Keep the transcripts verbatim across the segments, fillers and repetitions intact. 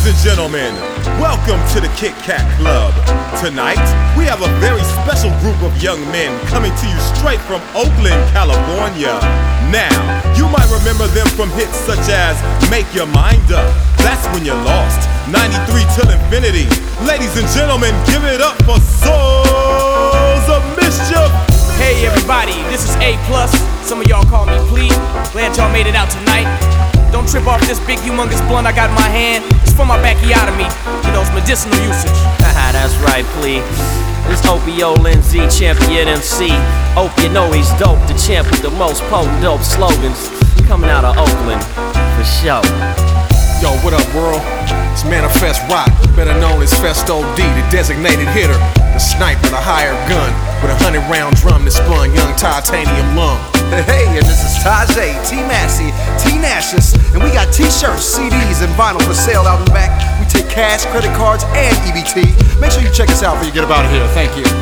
Ladies and gentlemen, welcome to the Kit Kat Club. Tonight, we have a very special group of young men coming to you straight from Oakland, California. Now, you might remember them from hits such as Make Your Mind Up, That's When You're Lost, ninety-three Till Infinity. Ladies and gentlemen, give it up for Souls of Mischief. Hey everybody, this is A plus. Some of y'all call me Plea. Glad y'all made it out tonight. Don't trip off this big humongous blunt I got in my hand. It's for my bacchiotomy, you know, it's medicinal usage. Haha, that's right, Plea. This Opio Lindsay, champion M C. Hope you know he's dope, the champ with the most potent dope slogans. Coming out of Oakland, for sure. Yo, what up, world? It's Manifest Rock, better known as Festo D, the designated hitter. The sniper, the hired gun, with a hundred round drum that spun young titanium lung. Hey, and this is Tajay, T-Massey, T-Nashus, and we got t-shirts, C Ds, and vinyl for sale out in the back. We take cash, credit cards, and E B T. Make sure you check us out before you get up out of here. Thank you.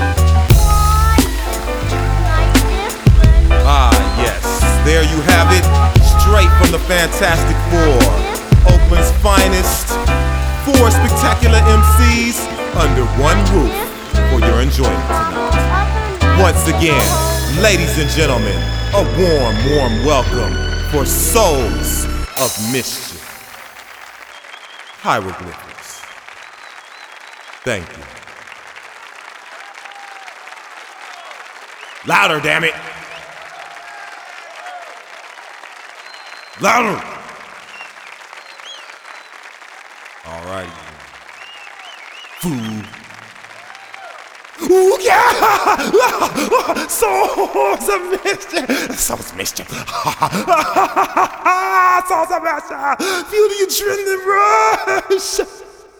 Ah, yes, there you have it, straight from the Fantastic Four, Oakland's finest, four spectacular M Cs under one roof for your enjoyment tonight. Once again, ladies and gentlemen, a warm, warm welcome for Souls of Mischief. Hieroglyphics. Thank you. Louder, damn it! Louder! All righty. Food. Ooh, yeah! Souls of Mischief! Souls of Mischief! Souls of Mischief! Feel the adrenaline rush!